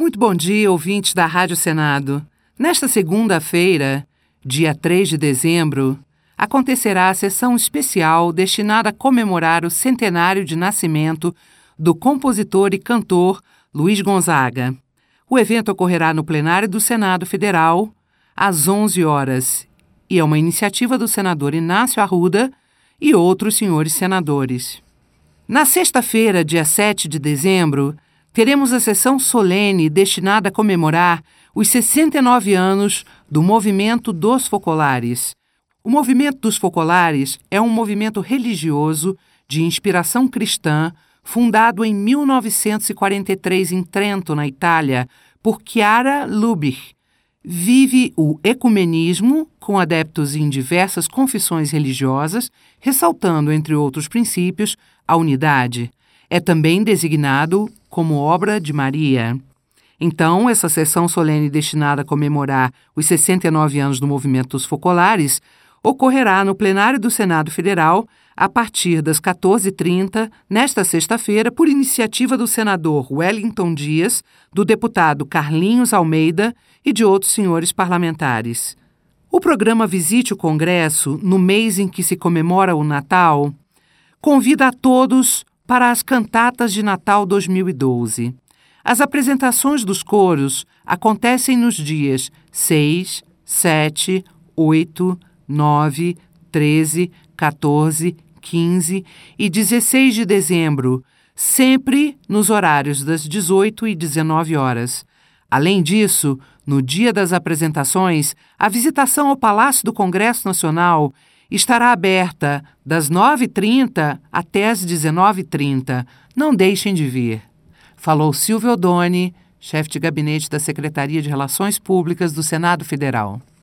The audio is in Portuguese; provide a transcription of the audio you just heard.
Muito bom dia, ouvintes da Rádio Senado. Nesta segunda-feira, dia 3 de dezembro, acontecerá a sessão especial destinada a comemorar o centenário de nascimento do compositor e cantor Luiz Gonzaga. O evento ocorrerá no plenário do Senado Federal, às 11 horas, e é uma iniciativa do senador Inácio Arruda e outros senhores senadores. Na sexta-feira, dia 7 de dezembro, teremos a sessão solene destinada a comemorar os 69 anos do Movimento dos Focolares. O Movimento dos Focolares é um movimento religioso de inspiração cristã fundado em 1943 em Trento, na Itália, por Chiara Lubich. Vive o ecumenismo com adeptos em diversas confissões religiosas, ressaltando, entre outros princípios, a unidade. É também designado como obra de Maria. Então, essa sessão solene destinada a comemorar os 69 anos do Movimento dos Focolares ocorrerá no plenário do Senado Federal a partir das 14h30, nesta sexta-feira, por iniciativa do senador Wellington Dias, do deputado Carlinhos Almeida e de outros senhores parlamentares. O programa Visite o Congresso, no mês em que se comemora o Natal, convida a todos para as cantatas de Natal 2012. As apresentações dos coros acontecem nos dias 6, 7, 8, 9, 13, 14, 15 e 16 de dezembro, sempre nos horários das 18 e 19 horas. Além disso, no dia das apresentações, a visitação ao Palácio do Congresso Nacional estará aberta das 9h30 até as 19h30. Não deixem de vir. Falou Silvio Odoni, chefe de gabinete da Secretaria de Relações Públicas do Senado Federal.